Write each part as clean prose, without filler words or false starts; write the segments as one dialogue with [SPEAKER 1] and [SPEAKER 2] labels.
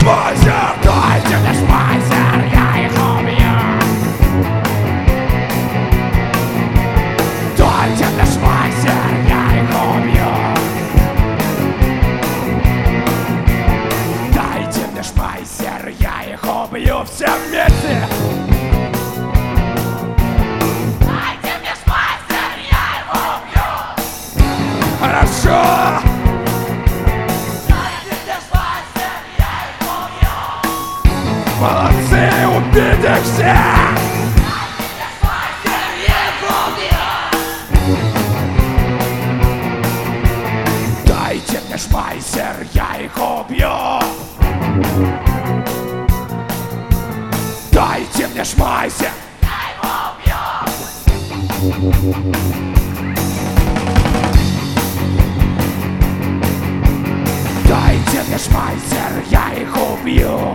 [SPEAKER 1] шмайсер! Дайте мне шмайсер, я их убью! Дайте мне шмайсер, я их убью! Дайте мне шмайсер, я их убью все вместе! Дайте мне шмайсер, я их убью! Хорошо! Молодцы, убейте всех! Дайте мне шмайсер, я их убью! Дайте мне шмайсер, я их убью! Дайте мне шмайсер, я их убью!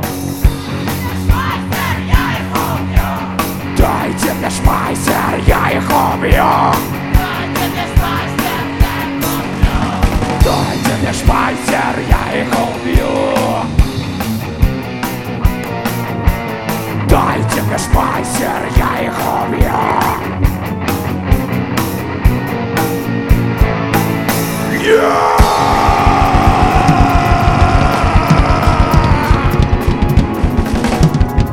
[SPEAKER 1] Дайте мне шмайсер, я их убью! Дайте мне шмайсер, я их убью! Дайте мне шмайсер, я их убью!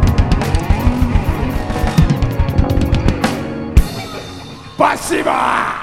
[SPEAKER 1] Спасибо!